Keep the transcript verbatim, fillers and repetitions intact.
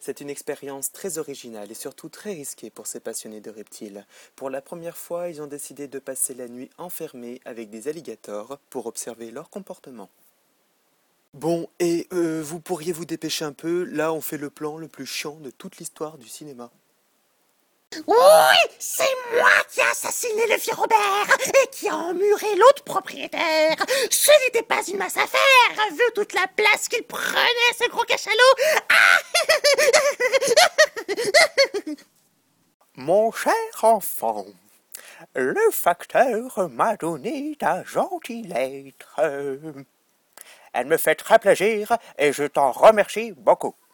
C'est une expérience très originale et surtout très risquée pour ces passionnés de reptiles. Pour la première fois, ils ont décidé de passer la nuit enfermés avec des alligators pour observer leur comportement. Bon, et euh, vous pourriez vous dépêcher un peu, là on fait le plan le plus chiant de toute l'histoire du cinéma. Oui, c'est moi qui ai assassiné le vieux Robert et qui a emmuré l'autre propriétaire. Ce n'était pas une masse à faire, vu toute la place qu'il prenait, ce gros cachalot. Ah Mon cher enfant, le facteur m'a donné ta gentille lettre. Elle me fait très plaisir et je t'en remercie beaucoup.